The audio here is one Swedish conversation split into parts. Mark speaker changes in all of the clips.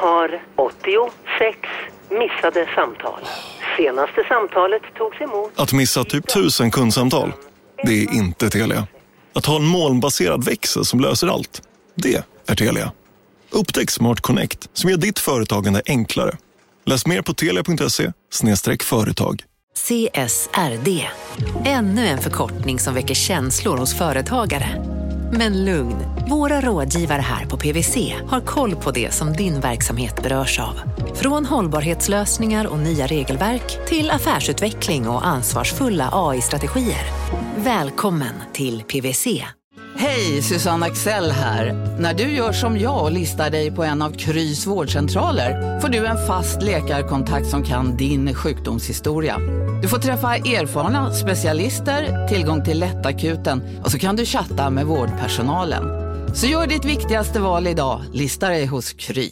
Speaker 1: har 86 missade samtal. Senaste samtalet togs emot...
Speaker 2: Att missa typ 1000 kundsamtal, det är inte Telia. Att ha en molnbaserad växel som löser allt, det är Telia. Upptäck Smart Connect som gör ditt företagande enklare. Läs mer på telia.se/företag.
Speaker 3: CSRD. Ännu en förkortning som väcker känslor hos företagare. Men lugn, våra rådgivare här på PwC har koll på det som din verksamhet berörs av. Från hållbarhetslösningar och nya regelverk till affärsutveckling och ansvarsfulla AI-strategier. Välkommen till PwC.
Speaker 4: Hej, Susanne Axel här. När du gör som jag och listar dig på en av Krys vårdcentraler får du en fast läkarkontakt som kan din sjukdomshistoria. Du får träffa erfarna specialister, tillgång till lättakuten och så kan du chatta med vårdpersonalen. Så gör ditt viktigaste val idag, lista dig hos Kry.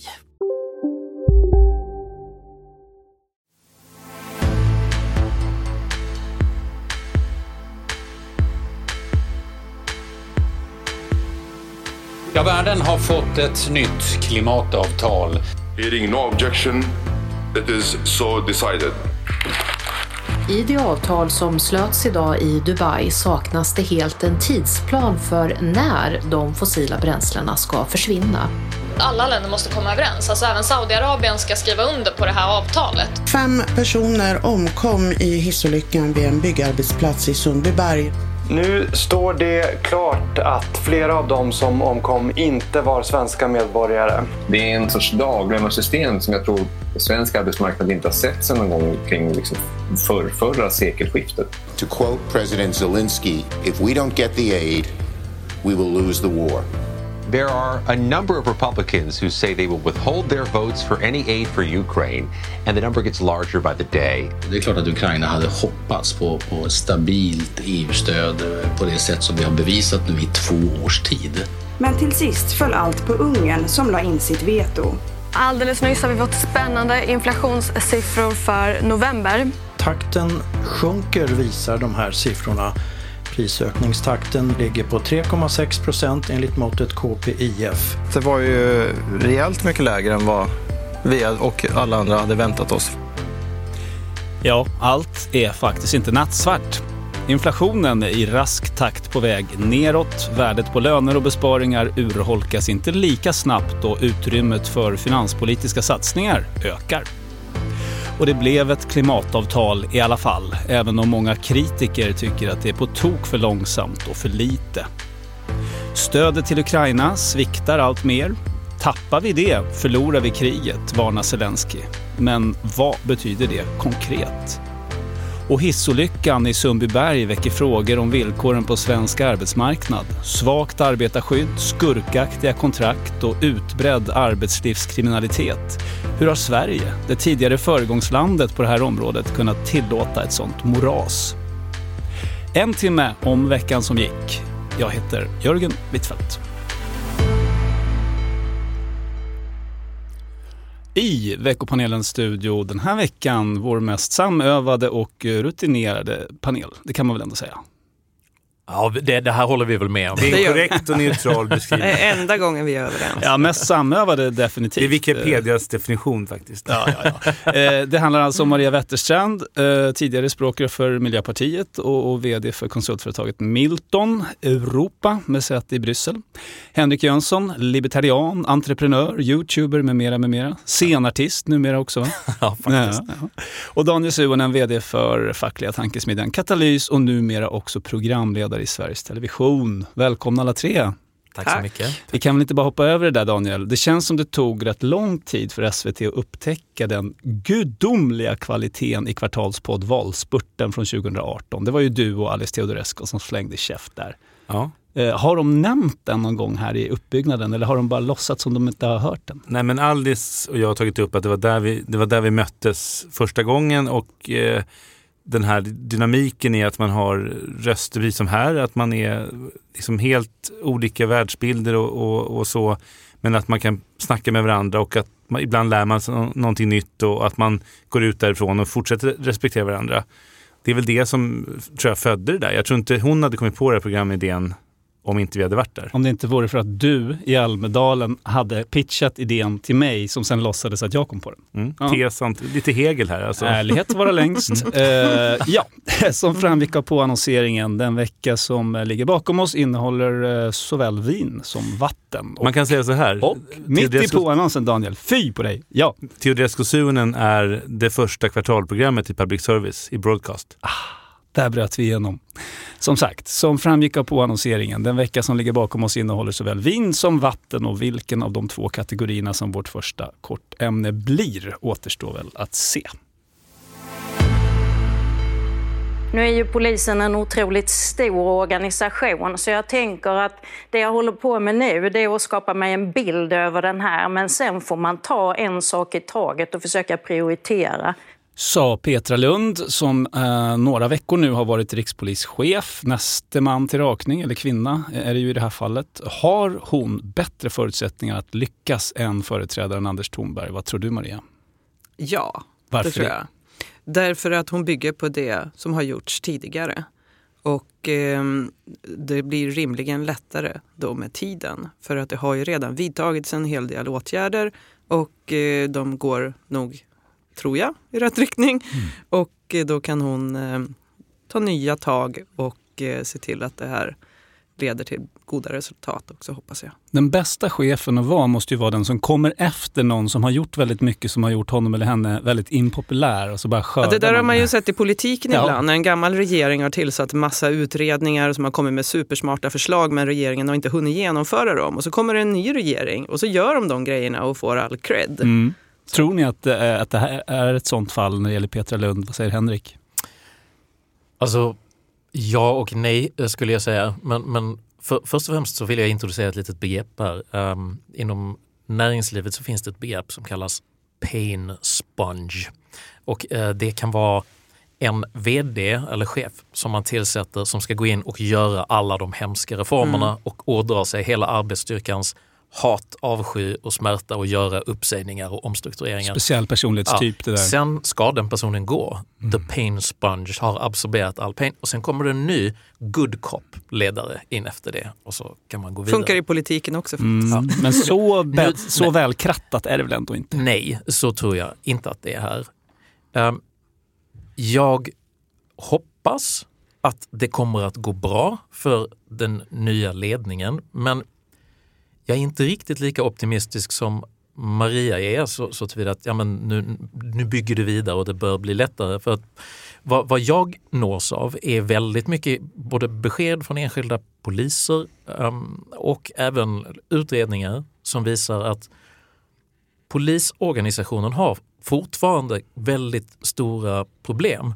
Speaker 5: Ja, världen har fått ett nytt klimatavtal.
Speaker 6: Hearing no objection, it is so decided.
Speaker 7: I det avtal som slöts idag i Dubai saknas det helt en tidsplan för när de fossila bränslena ska försvinna.
Speaker 8: Alla länder måste komma överens, alltså även Saudiarabien ska skriva under på det här avtalet.
Speaker 9: 5 personer omkom i hissolyckan vid en byggarbetsplats i Sundbyberg.
Speaker 10: Nu står det klart att flera av dem som omkom inte var svenska medborgare.
Speaker 11: Det är en sorts daglönarsystem som jag tror svensk arbetsmarknad inte har sett sedan någon gång kring förra sekelskiftet.
Speaker 12: To quote President Zelensky, if we don't get the aid, we will lose the war.
Speaker 13: There are a number of Republicans who say they will withhold their votes for any aid for Ukraine, and the number gets larger by the day.
Speaker 14: Det är klart att Ukraina hade hoppats på stabilt EU-stöd på det sätt som vi har bevisat nu i 2 års tid.
Speaker 15: Men till sist föll allt på Ungern som la in sitt veto.
Speaker 16: Alldeles nyss har vi fått spännande inflationssiffror för november.
Speaker 17: Takten sjunker visar de här siffrorna. Prisökningstakten ligger på 3,6% enligt måttet KPIF.
Speaker 18: Det var ju rejält mycket lägre än vad vi och alla andra hade väntat oss.
Speaker 19: Ja, allt är faktiskt inte nattsvart. Inflationen är i rask takt på väg neråt. Värdet på löner och besparingar urholkas inte lika snabbt och utrymmet för finanspolitiska satsningar ökar. Och det blev ett klimatavtal i alla fall, även om många kritiker tycker att det är på tok för långsamt och för lite. Stödet till Ukraina sviktar allt mer. Tappar vi det förlorar vi kriget, varnar Zelensky. Men vad betyder det konkret? Och hissolyckan i Sundbyberg väcker frågor om villkoren på svensk arbetsmarknad. Svagt arbetarskydd, skurkaktiga kontrakt och utbredd arbetslivskriminalitet. Hur har Sverige, det tidigare föregångslandet på det här området, kunnat tillåta ett sånt moras? En timme om veckan som gick. Jag heter Jörgen Wittfeldt. I veckopanelens studio den här veckan vår mest samövade och rutinerade panel. Det kan man väl ändå säga.
Speaker 20: Ja, det här håller vi väl med om. Det är en korrekt och neutral beskrivning.
Speaker 6: Det är enda gången vi är överens.
Speaker 19: Ja, mest samövade definitivt.
Speaker 20: Det är Wikipedias definition faktiskt.
Speaker 19: Ja. Det handlar alltså om Maria Wetterstrand, tidigare språkare för Miljöpartiet och vd för konsultföretaget Milton Europa med säte i Bryssel. Henrik Jönsson, libertarian, entreprenör, youtuber med mera. Scenartist numera också.
Speaker 20: Ja, faktiskt.
Speaker 19: Ja. Och Daniel Suhonen, vd för fackliga tankesmedjan Katalys och numera också programledare i Sveriges Television. Välkomna alla tre.
Speaker 20: Tack så mycket.
Speaker 19: Vi kan väl inte bara hoppa över det där, Daniel. Det känns som det tog rätt lång tid för SVT att upptäcka den gudomliga kvaliteten i Kvartalspodd Valspurten från 2018. Det var ju du och Alice Teodorescu som slängde käft där.
Speaker 20: Ja.
Speaker 19: Har de nämnt den någon gång här i uppbyggnaden eller har de bara låtsat som de inte har hört den?
Speaker 20: Nej, men Alice och jag har tagit upp att det var där vi möttes första gången och den här dynamiken i att man har röster precis som här, att man är liksom helt olika världsbilder och så, men att man kan snacka med varandra och att ibland lär man sig någonting nytt och att man går ut därifrån och fortsätter respektera varandra. Det är väl det som tror jag födde det där. Jag tror inte hon hade kommit på det här programidén om inte vi hade varit där.
Speaker 19: Om det inte vore för att du i Almedalen hade pitchat idén till mig som sen låtsades att jag kom på den.
Speaker 20: Tesant, lite Hegel här alltså.
Speaker 19: Ärlighet vara längst. Som framgick av på annonseringen, den vecka som ligger bakom oss innehåller såväl vin som vatten.
Speaker 20: Man kan säga så här.
Speaker 19: Och mitt i på annonsen, Daniel, fy på dig. Ja.
Speaker 20: Teoreskosunen är det första kvartalprogrammet i public service i broadcast.
Speaker 19: Där bröt vi igenom. Som sagt, som framgick av på annonseringen, den vecka som ligger bakom oss innehåller såväl vin som vatten, och vilken av de två kategorierna som vårt första kortämne blir återstår väl att se.
Speaker 21: Nu är ju polisen en otroligt stor organisation, så jag tänker att det jag håller på med nu, det är att skapa mig en bild över den här, men sen får man ta en sak i taget och försöka prioritera.
Speaker 19: Sa Petra Lund som några veckor nu har varit rikspolischef, näste man till rakning, eller kvinna är det ju i det här fallet. Har hon bättre förutsättningar att lyckas än företrädaren Anders Thornberg? Vad tror du, Maria?
Speaker 22: Ja,
Speaker 19: varför
Speaker 22: det tror jag. Därför att hon bygger på det som har gjorts tidigare. Och det blir rimligen lättare då med tiden. För att det har ju redan vidtagits en hel del åtgärder och de går nog, tror jag, i rätt riktning. Och då kan hon ta nya tag och se till att det här leder till goda resultat också, hoppas jag.
Speaker 19: Den bästa chefen att vara måste ju vara den som kommer efter någon som har gjort väldigt mycket, som har gjort honom eller henne väldigt impopulär och så bara skördar.
Speaker 22: Det där har man ju sett i politiken ibland. När en gammal regering har tillsatt massa utredningar som har kommit med supersmarta förslag, men regeringen har inte hunnit genomföra dem. Och så kommer det en ny regering och så gör de de grejerna och får all cred.
Speaker 19: Tror ni att det här är ett sånt fall när det gäller Petra Lund? Vad säger Henrik?
Speaker 23: Alltså, ja och nej skulle jag säga. Men först och främst så vill jag introducera ett litet begrepp här. Inom näringslivet så finns det ett begrepp som kallas pain sponge. Och det kan vara en vd eller chef som man tillsätter som ska gå in och göra alla de hemska reformerna och ådra sig hela arbetsstyrkans hat, avsky och smärta och göra uppsägningar och omstruktureringar.
Speaker 19: Speciell personlighetstyp det där.
Speaker 23: Sen ska den personen gå. The pain sponge har absorberat all pain och sen kommer det en ny good cop-ledare in efter det och så kan man gå vidare.
Speaker 22: Funkar i politiken också.
Speaker 19: Men så väl krattat är det väl ändå inte?
Speaker 23: Nej, så tror jag inte att det är här. Jag hoppas att det kommer att gå bra för den nya ledningen, men jag är inte riktigt lika optimistisk som Maria är så tillvida att nu bygger du vidare och det bör bli lättare. För att vad jag nås av är väldigt mycket både besked från enskilda poliser och även utredningar som visar att polisorganisationen har fortfarande väldigt stora problem.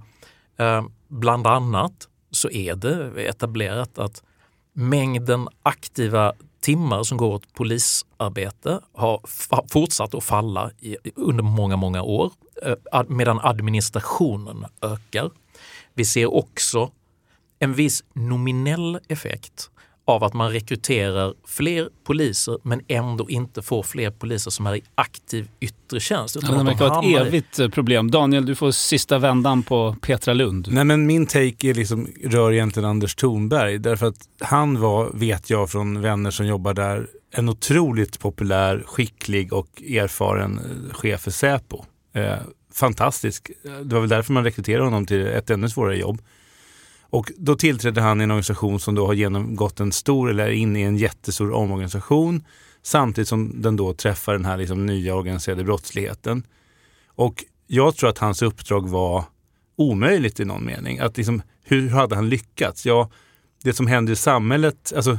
Speaker 23: Bland annat så är det etablerat att mängden aktiva timmar som går åt polisarbete har fortsatt att falla under många, många år medan administrationen ökar. Vi ser också en viss nominell effekt av att man rekryterar fler poliser men ändå inte får fler poliser som är i aktiv yttre tjänst.
Speaker 19: Det verkar vara ett evigt problem. Daniel, du får sista vändan på Petra Lund.
Speaker 20: Nej, men min take är rör egentligen Anders Thornberg. Därför att han var, vet jag från vänner som jobbar där, en otroligt populär, skicklig och erfaren chef för Säpo. Fantastisk. Det var väl därför man rekryterade honom till ett ännu svårare jobb. Och då tillträdde han i en organisation som då har genomgått en stor, eller in i en jättestor omorganisation, samtidigt som den då träffar den här nya organiserade brottsligheten. Och jag tror att hans uppdrag var omöjligt i någon mening. Att hur hade han lyckats? Ja, det som händer i samhället, alltså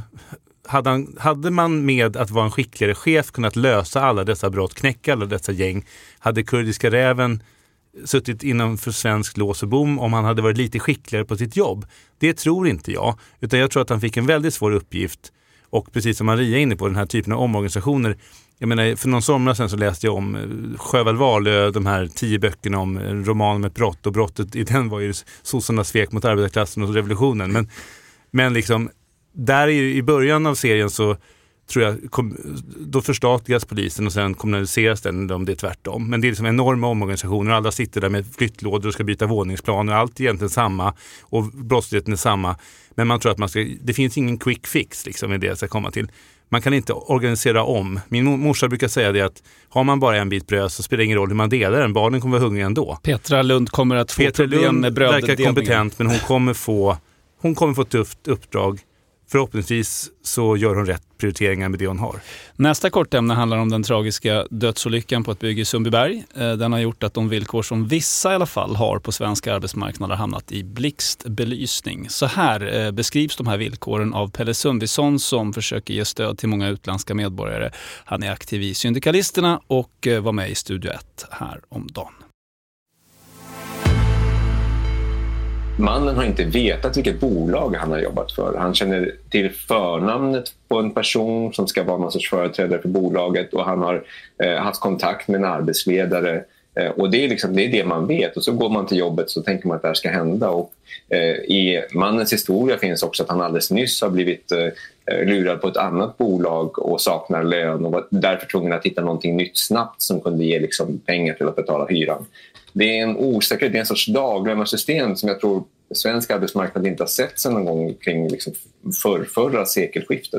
Speaker 20: hade man med att vara en skickligare chef kunnat lösa alla dessa brott, knäcka alla dessa gäng, hade kurdiska räven suttit innanför svensk lås och bom om han hade varit lite skickligare på sitt jobb. Det tror inte jag. Utan jag tror att han fick en väldigt svår uppgift. Och precis som Maria är inne på, den här typen av omorganisationer. Jag menar, för någon sommar sedan så läste jag om Sjöwall Wahlöö, de här 10 böckerna om en roman med ett brott. Och brottet i den var ju sossarnas svek mot arbetarklassen och revolutionen. Men där i början av serien så tror jag, då förstatligas polisen och sen kommunaliseras den om det är tvärtom. Men det är liksom enorma omorganisationer och alla sitter där med flyttlådor och ska byta våningsplaner. Allt är egentligen samma och brottsligheten är samma. Men man tror att det finns ingen quick fix liksom i det jag ska komma till. Man kan inte organisera om. Min morsa brukar säga det att har man bara en bit bröd så spelar det ingen roll hur man delar den. Barnen kommer vara hungriga ändå.
Speaker 19: Petra Lund kommer att få problem med bröddelningen.
Speaker 20: Verkar kompetent, men hon kommer få ett tufft uppdrag. Förhoppningsvis så gör hon rätt prioriteringar med det hon har.
Speaker 19: Nästa kortämne handlar om den tragiska dödsolyckan på ett bygge i Sundbyberg. Den har gjort att de villkor som vissa i alla fall har på svenska arbetsmarknader har hamnat i blixtbelysning. Så här beskrivs de här villkoren av Pelle Sundvisson som försöker ge stöd till många utländska medborgare. Han är aktiv i Syndikalisterna och var med i Studio 1 här om dagen.
Speaker 11: Mannen har inte vetat vilket bolag han har jobbat för. Han känner till förnamnet på en person som ska vara någon sorts företrädare för bolaget och han har haft kontakt med en arbetsledare. Och det är det man vet. Och så går man till jobbet så tänker man att det här ska hända. Och i mannens historia finns också att han alldeles nyss har blivit lurad på ett annat bolag och saknar lön och var därför tvungen att hitta någonting nytt snabbt som kunde ge liksom pengar till att betala hyran. Det är en osäkerhet, det är en sorts daglönarsystem som jag tror svensk arbetsmarknad inte har sett sedan någon gång kring liksom förra sekelskiftet.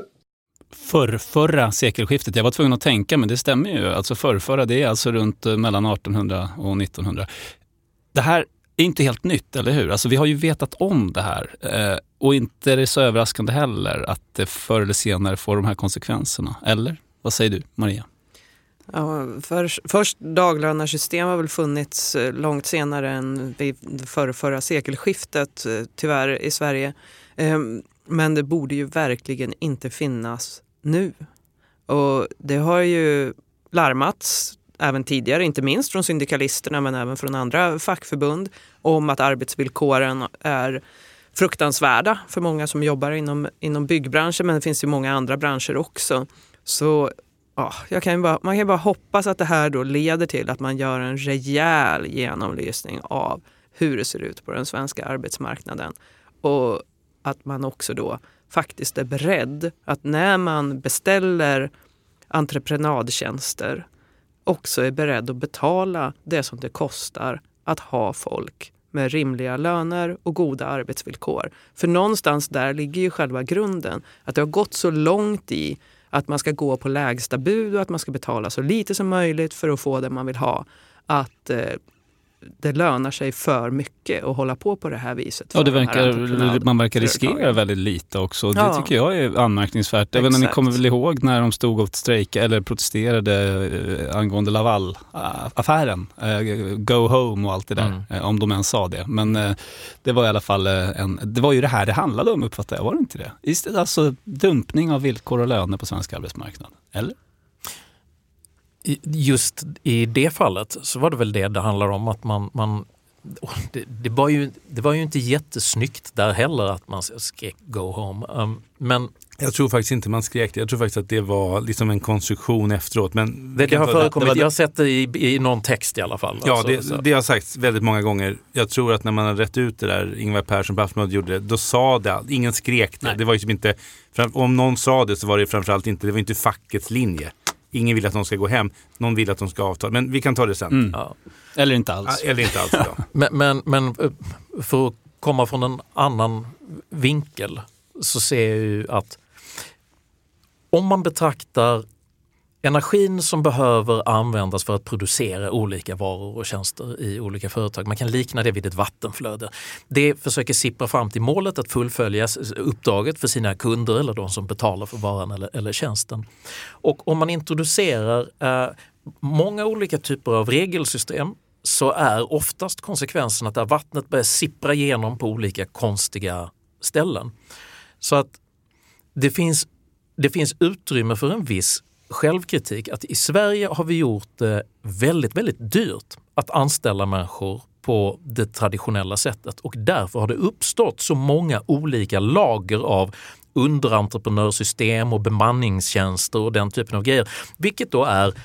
Speaker 19: Förra sekelskiftet, jag var tvungen att tänka, men det stämmer ju. Alltså förra, det är alltså runt mellan 1800 och 1900. Det här är inte helt nytt, eller hur? Alltså vi har ju vetat om det här. Och inte är det så överraskande heller att det förr eller senare får de här konsekvenserna. Eller? Vad säger du, Maria?
Speaker 22: Ja, först daglönarsystem har väl funnits långt senare än vid förra sekelskiftet tyvärr i Sverige. Men det borde ju verkligen inte finnas nu. Och det har ju larmats även tidigare, inte minst från syndikalisterna men även från andra fackförbund om att arbetsvillkoren är fruktansvärda för många som jobbar inom byggbranschen, men det finns ju många andra branscher också. Så ja, man kan bara hoppas att det här då leder till att man gör en rejäl genomlysning av hur det ser ut på den svenska arbetsmarknaden och att man också då faktiskt är beredd att när man beställer entreprenadtjänster också är beredd att betala det som det kostar att ha folk med rimliga löner och goda arbetsvillkor. För någonstans där ligger ju själva grunden. Att det har gått så långt i att man ska gå på lägsta bud och att man ska betala så lite som möjligt för att få det man vill ha. Att det lönar sig för mycket att hålla på det här viset.
Speaker 19: Ja, man verkar riskera väldigt lite också. Det tycker jag är anmärkningsvärt. Även när ni kommer väl ihåg när de stod och strejkade eller protesterade angående Laval-affären. Go home och allt det där. Om de ens sa det. Men det var i alla fall det var ju det här det handlade om, uppfattar jag. Var det inte det? Alltså dumpning av villkor och löner på svensk arbetsmarknad. Eller?
Speaker 23: Just i det fallet så var det väl det handlar om att det var ju inte jättesnyggt där heller att man skrek go home. Men
Speaker 20: jag tror faktiskt inte man skrek det. Jag tror faktiskt att det var liksom en konstruktion efteråt. Men
Speaker 23: det har förekommit. Jag har sett det i någon text i alla fall.
Speaker 20: Ja, det har sagts väldigt många gånger. Jag tror att när man har rätt ut det där, Ingvar Persson på Aftonbladet gjorde det, då sa det, ingen skrek det. Nej. Det var ju typ inte, om någon sa det så var det framförallt inte, det var inte fackets linje. Ingen vill att de ska gå hem. Någon vill att de ska avtala. Men vi kan ta det sen.
Speaker 19: Ja. Eller inte alls.
Speaker 20: Eller inte alls. Ja.
Speaker 23: men för att komma från en annan vinkel så ser jag ju att om man betraktar energin som behöver användas för att producera olika varor och tjänster i olika företag. Man kan likna det vid ett vattenflöde. Det försöker sippra fram till målet att fullfölja uppdraget för sina kunder eller de som betalar för varan eller tjänsten. Och om man introducerar många olika typer av regelsystem så är oftast konsekvensen att där vattnet börjar sippra igenom på olika konstiga ställen. Så att det finns utrymme för en viss självkritik att i Sverige har vi gjort det väldigt, väldigt dyrt att anställa människor på det traditionella sättet och därför har det uppstått så många olika lager av underentreprenörsystem och bemanningstjänster och den typen av grejer. Vilket då är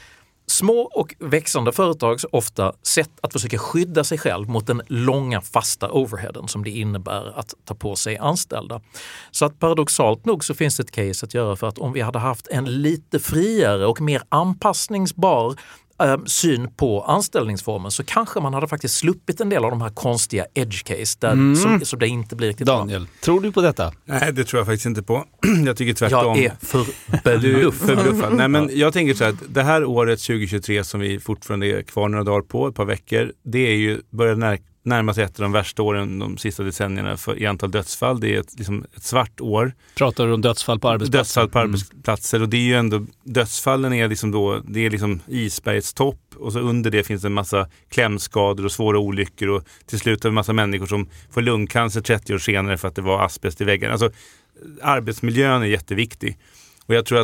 Speaker 23: små och växande företags ofta sätt att försöka skydda sig själv mot den långa fasta overheaden som det innebär att ta på sig anställda. Så att paradoxalt nog så finns det ett case att göra för att om vi hade haft en lite friare och mer anpassningsbar syn på anställningsformen så kanske man hade faktiskt sluppit en del av de här konstiga edge case där som det inte blir riktigt
Speaker 19: Daniel, tror du på detta?
Speaker 20: Nej, det tror jag faktiskt inte på. Jag tycker tvärtom.
Speaker 23: Jag är förbluffad.
Speaker 20: Nej, men jag tänker så här, det här året 2023 som vi fortfarande är kvar några dagar på, ett par veckor, det är ju börjar närma sig ett av de värsta åren de sista decennierna i antal dödsfall. Det är ett svart år.
Speaker 19: Pratar du om dödsfall på arbetsplatser?
Speaker 20: Dödsfall på arbetsplatser och det är ju ändå, dödsfallen är liksom då, det är liksom isbergets topp och så under det finns det en massa klämskador och svåra olyckor och till slut har vi en massa människor som får lungcancer 30 år senare för att det var asbest i väggen. Alltså arbetsmiljön är jätteviktig och jag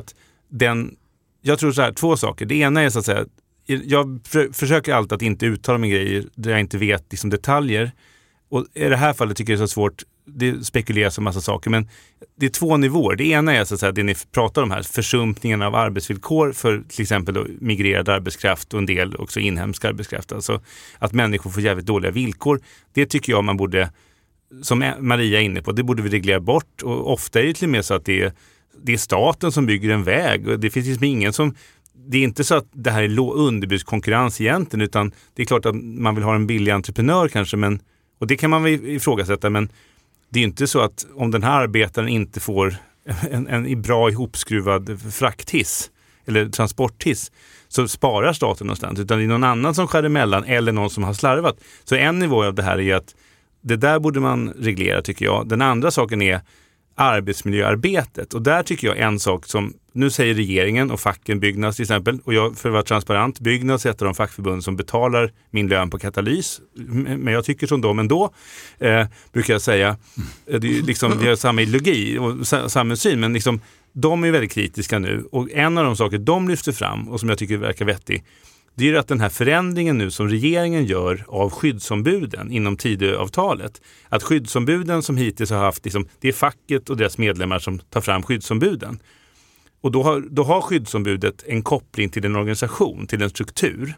Speaker 20: tror så här, två saker. Det ena är så att säga, jag försöker alltid att inte uttala mig grejer där jag inte vet liksom detaljer. Och i det här fallet tycker jag det är så svårt, det spekuleras om massa saker, men det är två nivåer. Det ena är så att säga, det ni pratar om här, försumpningen av arbetsvillkor för till exempel då, migrerad arbetskraft och en del också inhemsk arbetskraft. Alltså att människor får jävligt dåliga villkor. Det tycker jag man borde, som Maria är inne på, det borde vi reglera bort. Och ofta är det till och med så att det är staten som bygger en väg och det finns liksom ingen som... Det är inte så att det här är underbudskonkurrens egentligen, utan det är klart att man vill ha en billig entreprenör kanske, men, och det kan man väl ifrågasätta, men det är inte så att om den här arbetaren inte får en bra ihopskruvad frakthiss eller transporthiss så sparar staten någonstans, utan det är någon annan som skär emellan eller någon som har slarvat. Så en nivå av det här är att det där borde man reglera tycker jag. Den andra saken är arbetsmiljöarbetet och där tycker jag en sak som nu säger regeringen och facken Byggnads till exempel, och jag för att vara transparent, Byggnads är ett av de fackförbund som betalar min lön på katalys, men jag tycker som dem ändå, brukar jag säga. Det är liksom, vi har samma ideologi och samma syn, men liksom, de är väldigt kritiska nu och en av de saker de lyfter fram och som jag tycker verkar vettig, det är att den här förändringen nu som regeringen gör av skyddsombuden inom Tidöavtalet, att skyddsombuden som hittills har haft, liksom, det är facket och deras medlemmar som tar fram skyddsombuden. Och då har skyddsombudet en koppling till en organisation, till en struktur.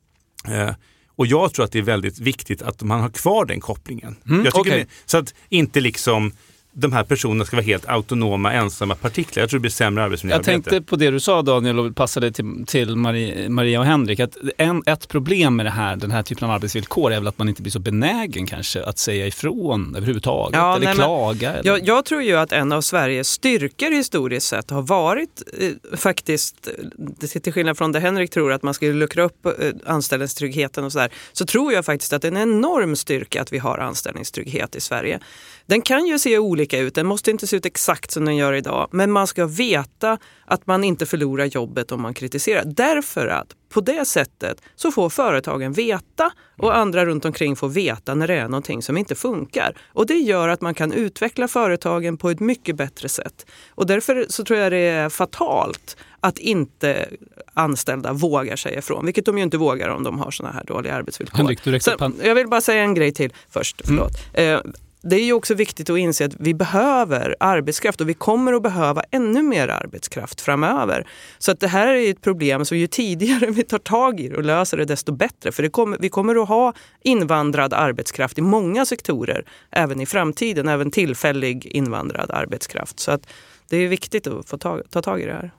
Speaker 20: Och jag tror att det är väldigt viktigt att man har kvar den kopplingen. Jag tycker så att inte liksom de här personerna ska vara helt autonoma, ensamma partiklar. Jag tror det blir sämre arbetsmiljöarbete.
Speaker 19: Jag tänkte på det du sa Daniel och passade till Maria och Henrik. Att ett problem med den här typen av arbetsvillkor är väl att man inte blir så benägen kanske att säga ifrån överhuvudtaget eller klaga. Eller...
Speaker 22: Jag tror ju att en av Sveriges styrkor historiskt sett har varit faktiskt, till skillnad från det Henrik tror att man skulle luckra upp anställningstryggheten och sådär, så tror jag faktiskt att det är en enorm styrka att vi har anställningstrygghet i Sverige. Den kan ju se olika ut, den måste inte se ut exakt som den gör idag. Men man ska veta att man inte förlorar jobbet om man kritiserar. Därför att på det sättet så får företagen veta och andra runt omkring får veta när det är någonting som inte funkar. Och det gör att man kan utveckla företagen på ett mycket bättre sätt. Och därför så tror jag det är fatalt att inte anställda vågar säga ifrån. Vilket de ju inte vågar om de har såna här dåliga arbetsvillkor.
Speaker 19: Henrik,
Speaker 22: jag vill bara säga en grej till först. Det är ju också viktigt att inse att vi behöver arbetskraft och vi kommer att behöva ännu mer arbetskraft framöver. Så att det här är ett problem som ju tidigare vi tar tag i och löser det desto bättre. För vi kommer att ha invandrad arbetskraft i många sektorer även i framtiden, även tillfällig invandrad arbetskraft. Så att det är viktigt att få ta tag i det här.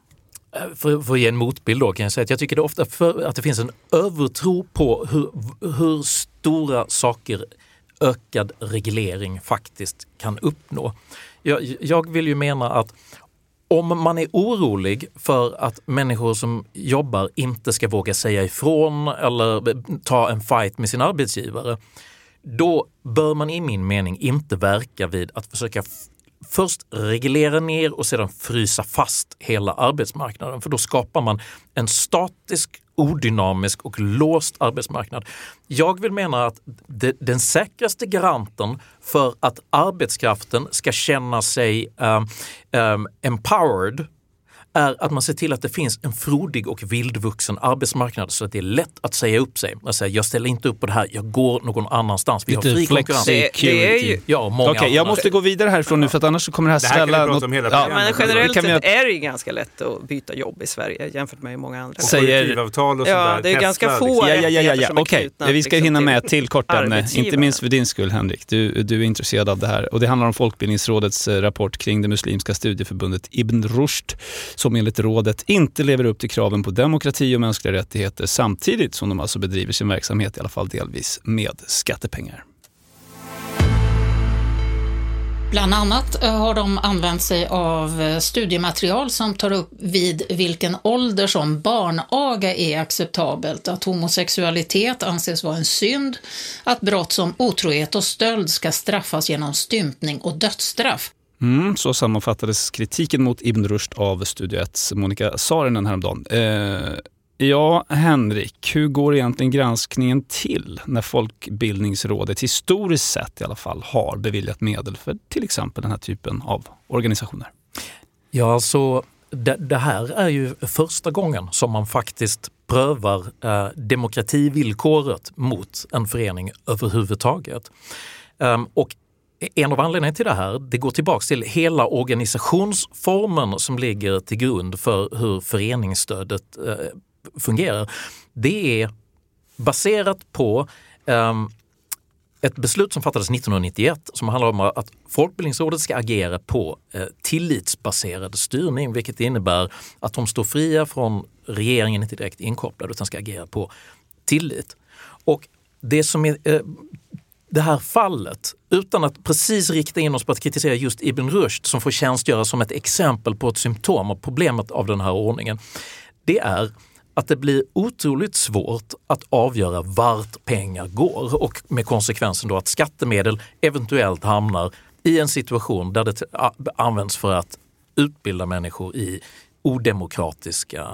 Speaker 23: För att ge en motbild då kan jag säga att jag tycker det ofta att det finns en övertro på hur stora saker ökad reglering faktiskt kan uppnå. Jag vill ju mena att om man är orolig för att människor som jobbar inte ska våga säga ifrån eller ta en fight med sin arbetsgivare, då bör man i min mening inte verka vid att försöka först reglera ner och sedan frysa fast hela arbetsmarknaden. För då skapar man en statisk, odynamisk och låst arbetsmarknad. Jag vill mena att den säkraste garanten för att arbetskraften ska känna sig empowered är att man ser till att det finns en frodig och vildvuxen arbetsmarknad så att det är lätt att säga upp sig. Att säga, jag ställer inte upp på det här, jag går någon annanstans. Vi har fri konkurrens.
Speaker 19: Det är ju... Okej, jag måste gå vidare härifrån nu för att annars så kommer det här ställa...
Speaker 22: Men generellt är det ju ganska lätt att byta jobb i Sverige jämfört med många andra.
Speaker 20: Kollektivavtal och sådär.
Speaker 22: Det är ganska få.
Speaker 19: Okej, vi ska hinna med ett till kort ämne. Inte minst för din skull, Henrik. Du är intresserad av det här. Och det handlar om Folkbildningsrådets rapport kring det muslimska studieförbundet Ibn Rushd som enligt rådet inte lever upp till kraven på demokrati och mänskliga rättigheter samtidigt som de alltså bedriver sin verksamhet i alla fall delvis med skattepengar.
Speaker 1: Bland annat har de använt sig av studiematerial som tar upp vid vilken ålder som barnaga är acceptabelt, att homosexualitet anses vara en synd, att brott som otrohet och stöld ska straffas genom stympning och dödsstraff.
Speaker 19: Så sammanfattades kritiken mot Ibn Rushd av Studio 1:s Monica Saarinen häromdagen. Ja, Henrik, hur går egentligen granskningen till när Folkbildningsrådet historiskt sett i alla fall har beviljat medel för till exempel den här typen av organisationer?
Speaker 23: Ja, alltså det här är ju första gången som man faktiskt prövar demokrativillkoret mot en förening överhuvudtaget. Och en av anledningarna till det här, det går tillbaka till hela organisationsformen som ligger till grund för hur föreningsstödet fungerar. Det är baserat på ett beslut som fattades 1991 som handlar om att Folkbildningsrådet ska agera på tillitsbaserad styrning, vilket innebär att de står fria från regeringen, inte direkt inkopplade, utan ska agera på tillit. Och det som är det här fallet, utan att precis rikta in oss på att kritisera just Ibn Rushd som får tjänstgöra som ett exempel på ett symptom av problemet av den här ordningen, det är att det blir otroligt svårt att avgöra vart pengar går och med konsekvensen då att skattemedel eventuellt hamnar i en situation där det används för att utbilda människor i odemokratiska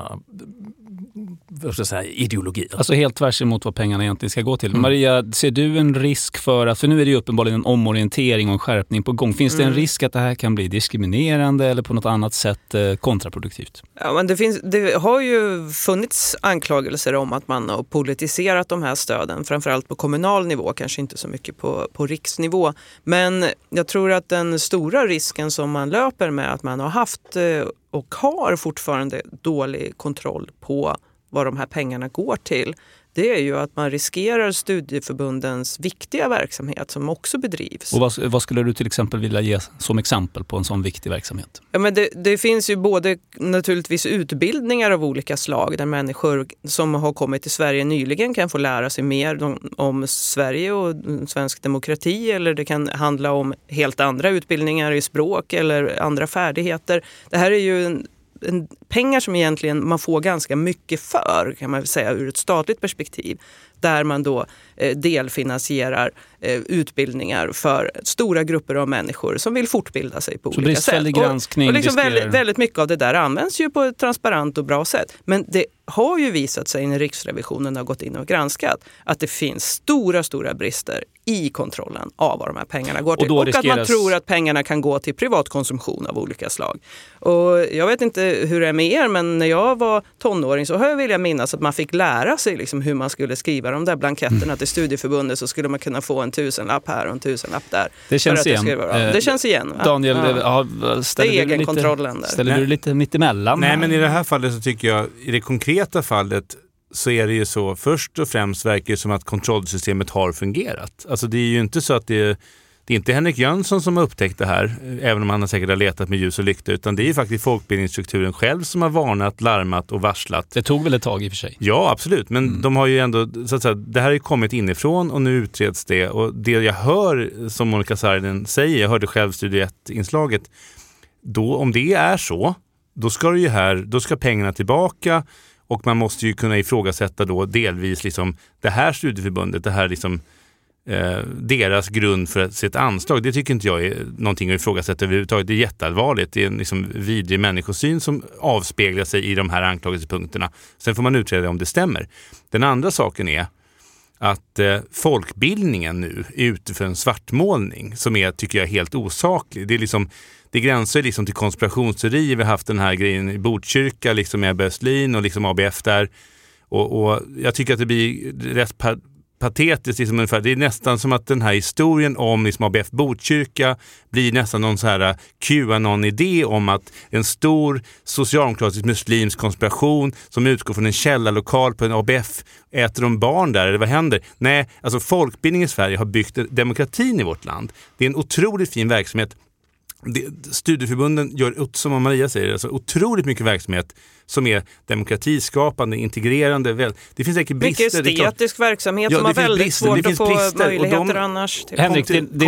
Speaker 23: ideologier.
Speaker 19: Alltså helt tvärs emot vad pengarna egentligen ska gå till. Maria, ser du en risk för att, för nu är det ju uppenbarligen en omorientering och en skärpning på gång. Finns det en risk att det här kan bli diskriminerande eller på något annat sätt kontraproduktivt?
Speaker 22: Ja, men det har ju funnits anklagelser om att man har politiserat de här stöden, framförallt på kommunal nivå, kanske inte så mycket på riksnivå. Men jag tror att den stora risken som man löper med att man har haft och har fortfarande dålig kontroll på vad de här pengarna går till, det är ju att man riskerar studieförbundens viktiga verksamhet som också bedrivs.
Speaker 19: Och vad skulle du till exempel vilja ge som exempel på en sån viktig verksamhet?
Speaker 22: Ja, men det finns ju både naturligtvis utbildningar av olika slag där människor som har kommit till Sverige nyligen kan få lära sig mer om Sverige och svensk demokrati, eller det kan handla om helt andra utbildningar i språk eller andra färdigheter. Det här är ju pengar som egentligen man får ganska mycket för, kan man säga, ur ett statligt perspektiv, där man då delfinansierar utbildningar för stora grupper av människor som vill fortbilda sig på olika sätt.
Speaker 19: Granskning
Speaker 22: och liksom väldigt mycket av det där används ju på ett transparent och bra sätt. Men det har ju visat sig när Riksrevisionen har gått in och granskat att det finns stora brister i kontrollen av vad de här pengarna går till. Och att man tror att pengarna kan gå till privat konsumtion av olika slag. Och jag vet inte hur det är med er, men när jag var tonåring så vill jag minnas att man fick lära sig liksom hur man skulle skriva de där blanketterna till studieförbundet, så skulle man kunna få en 1000-lapp här och en 1000-lapp där.
Speaker 19: Det känns igen.
Speaker 22: Det känns igen, va?
Speaker 19: Daniel,
Speaker 22: det är egenkontrollen där.
Speaker 19: Ställer du lite mitt emellan?
Speaker 20: Nej, men i det här fallet så tycker jag, i det konkreta fallet så är det ju så, först och främst verkar det som att kontrollsystemet har fungerat. Alltså det är ju inte så att det är inte Henrik Jönsson som har upptäckt det här, även om han har säkert letat med ljus och lykta, utan det är ju faktiskt folkbildningsstrukturen själv som har varnat, larmat och varslat.
Speaker 19: Det tog väl ett tag i och för sig?
Speaker 20: Ja, absolut. Men de har ju ändå, så att säga, det här har ju kommit inifrån och nu utreds det. Och det jag hör, som Monica Saarinen säger, jag hörde själv Studio 1-inslaget, då, om det är så, då ska pengarna tillbaka. Och man måste ju kunna ifrågasätta då delvis liksom det här studieförbundet, det här liksom deras grund för sitt anslag. Det tycker inte jag är någonting att ifrågasätta överhuvudtaget. Det är jätteallvarligt. Det är en liksom vidrig människosyn som avspeglar sig i de här anklagelsepunkterna. Sen får man utreda om det stämmer. Den andra saken är att folkbildningen nu är ute för en svartmålning som är, tycker jag, helt osaklig. Det är liksom det gränsar ju liksom till konspirationsteorier. Vi har haft den här grejen i Botkyrka liksom med Östlin och liksom ABF där. Och jag tycker att det blir rätt patetiskt liksom ungefär. Det är nästan som att den här historien om liksom ABF Botkyrka blir nästan någon så här QAnon-idé om att en stor socialdemokratisk muslimsk konspiration som utgår från en källarlokal på en ABF, äter de barn där eller vad händer? Nej, alltså folkbildning i Sverige har byggt demokratin i vårt land. Det är en otroligt fin verksamhet. Studieförbunden gör, som Maria säger, alltså otroligt mycket verksamhet som är demokratiskapande, integrerande. Det finns säkert brister.
Speaker 22: Mycket estetisk verksamhet som har väldigt svårt att få möjligheter annars.
Speaker 20: Henrik,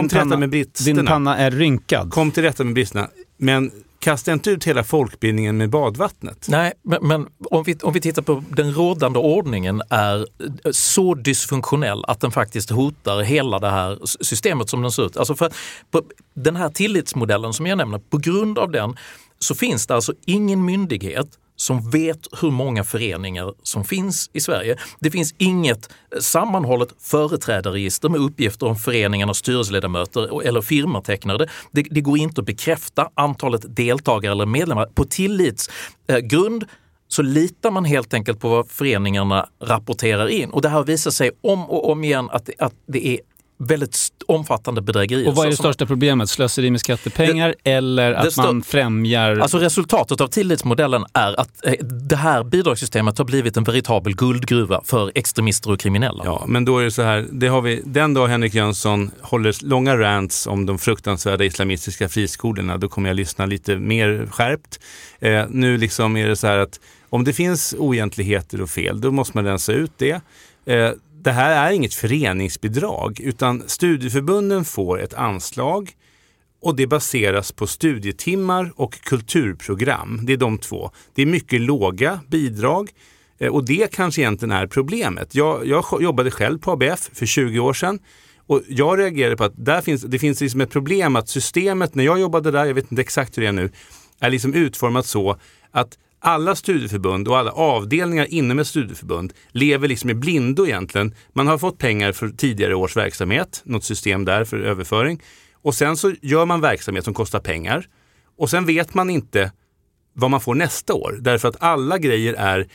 Speaker 19: din panna är rynkad.
Speaker 20: Kom till rätta med bristerna. Men kasta inte ut hela folkbildningen med badvattnet.
Speaker 23: Nej, men om vi tittar på den rådande ordningen är så dysfunktionell att den faktiskt hotar hela det här systemet som den ser ut. Alltså för den här tillitsmodellen som jag nämner, på grund av den så finns det alltså ingen myndighet som vet hur många föreningar som finns i Sverige. Det finns inget sammanhållet företrädarregister med uppgifter om föreningarnas styrelseledamöter eller firmatecknare. Det går inte att bekräfta antalet deltagare eller medlemmar. På tillitsgrund så litar man helt enkelt på vad föreningarna rapporterar in. Och det här visar sig om och om igen att det är väldigt omfattande bedrägerier.
Speaker 19: Och vad är det största problemet? Slöseri med skattepengar eller att man främjar...
Speaker 23: Alltså resultatet av tillitsmodellen är att det här bidragssystemet har blivit en veritabel guldgruva för extremister och kriminella.
Speaker 20: Ja, men då är det så här, det har vi, den dag Henrik Jönsson håller långa rants om de fruktansvärda islamistiska friskolorna, då kommer jag lyssna lite mer skärpt. Nu liksom är det så här att om det finns oegentligheter och fel, då måste man rensa ut det. Det här är inget föreningsbidrag, utan studieförbunden får ett anslag och det baseras på studietimmar och kulturprogram. Det är de två. Det är mycket låga bidrag och det kanske egentligen är problemet. Jag jobbade själv på ABF för 20 år sedan och jag reagerade på att det finns liksom ett problem att systemet, när jag jobbade där, jag vet inte exakt hur det är nu, är liksom utformat så att alla studieförbund och alla avdelningar inom ett studieförbund lever liksom i blindo egentligen. Man har fått pengar för tidigare års verksamhet, något system där för överföring. Och sen så gör man verksamhet som kostar pengar. Och sen vet man inte vad man får nästa år. Därför att alla grejer är,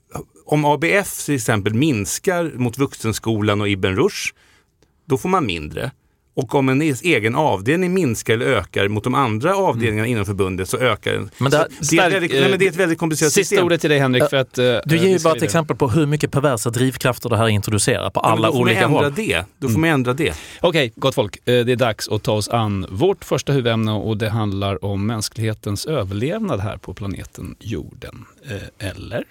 Speaker 20: om ABF till exempel minskar mot Vuxenskolan och Ibn Rushd, då får man mindre. Och om en egen avdelning minskar eller ökar mot de andra avdelningarna inom förbundet så ökar den. Men det är ett väldigt komplicerat system.
Speaker 19: Sista ordet till dig, Henrik. För att,
Speaker 23: du ger ju bara ett exempel på hur mycket perversa drivkrafter det här introducerar på alla olika håll.
Speaker 20: Då får man ändra det.
Speaker 19: Okej, gott folk. Det är dags att ta oss an vårt första huvudämne och det handlar om mänsklighetens överlevnad här på planeten jorden. Eller?